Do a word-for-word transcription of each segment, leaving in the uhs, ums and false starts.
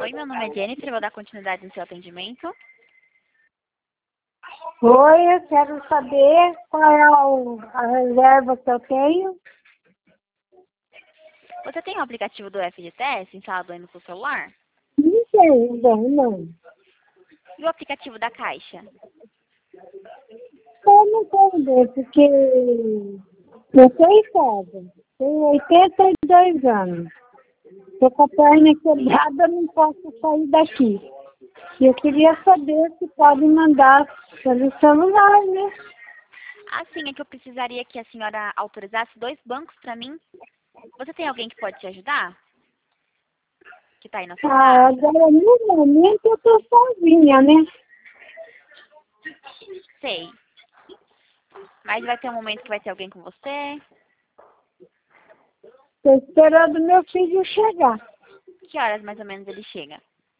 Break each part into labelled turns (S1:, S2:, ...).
S1: Oi, meu nome é Jennifer, eu vou dar continuidade no seu atendimento.
S2: Oi, eu quero saber qual é o- a reserva que eu tenho.
S1: Você tem o aplicativo do F G T S instalado aí no seu celular?
S2: Não tenho, bem, não.
S1: E o aplicativo da Caixa?
S2: Eu não tenho bem, porque eu estou em casa. Tenho oitenta e dois anos. Estou com a perna quebrada, não posso sair daqui. E eu queria saber se pode mandar pelo celular, né?
S1: Assim, é que eu precisaria que a senhora autorizasse dois bancos para mim. Você tem alguém que pode te ajudar? Que tá aí na sua
S2: Ah,
S1: casa?
S2: agora, no momento, eu estou sozinha, né?
S1: Sei. Mas vai ter um momento que vai ter alguém com você?
S2: Estou esperando meu filho chegar.
S1: Que horas mais ou menos ele chega?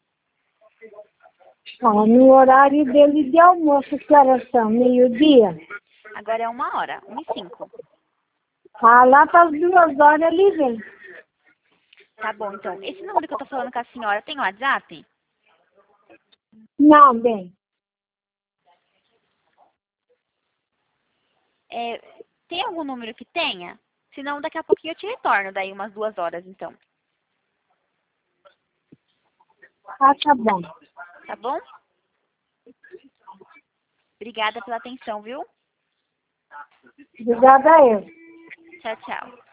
S2: Ah, no horário dele de almoço, que horas são? Meio-dia?
S1: Agora é uma hora, uma e cinco.
S2: Ah, lá para as duas horas ele vem.
S1: Tá bom, então. Esse número que eu tô falando com a senhora tem WhatsApp?
S2: Não, bem.
S1: É, tem algum número que tenha? Senão, daqui a pouquinho eu te retorno, daí umas duas horas, então.
S2: Ah, tá bom.
S1: Tá bom? Obrigada pela atenção, viu?
S2: Obrigada a eu.
S1: Tchau, tchau.